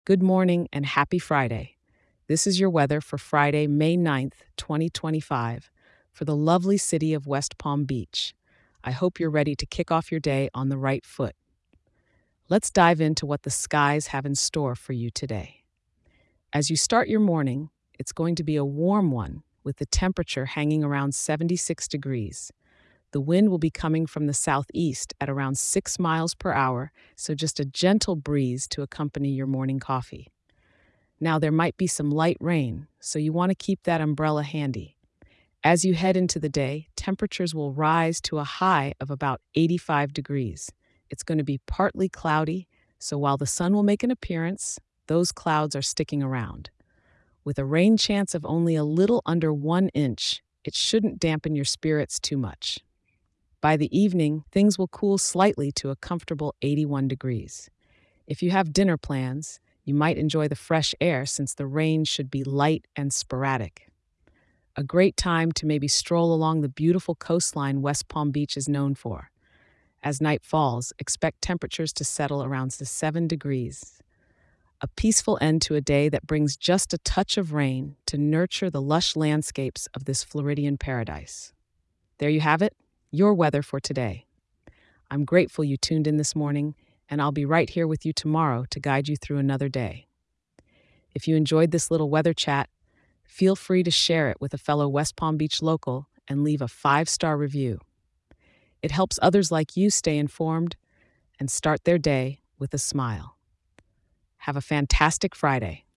Good morning and happy Friday. This is your weather for Friday, May 9th, 2025, for the lovely city of West Palm Beach. I hope you're ready to kick off your day on the right foot. Let's dive into what the skies have in store for you today. As you start your morning, it's going to be a warm one with the temperature hanging around 76 degrees. The wind will be coming from the southeast at around 6 miles per hour, so just a gentle breeze to accompany your morning coffee. Now, there might be some light rain, so you want to keep that umbrella handy. As you head into the day, temperatures will rise to a high of about 85 degrees. It's going to be partly cloudy, so while the sun will make an appearance, those clouds are sticking around. With a rain chance of only a little under 1 inch, it shouldn't dampen your spirits too much. By the evening, things will cool slightly to a comfortable 81 degrees. If you have dinner plans, you might enjoy the fresh air since the rain should be light and sporadic. A great time to maybe stroll along the beautiful coastline West Palm Beach is known for. As night falls, expect temperatures to settle around the 7 degrees. A peaceful end to a day that brings just a touch of rain to nurture the lush landscapes of this Floridian paradise. There you have it, your weather for today. I'm grateful you tuned in this morning, and I'll be right here with you tomorrow to guide you through another day. If you enjoyed this little weather chat, feel free to share it with a fellow West Palm Beach local and leave a 5-star review. It helps others like you stay informed and start their day with a smile. Have a fantastic Friday.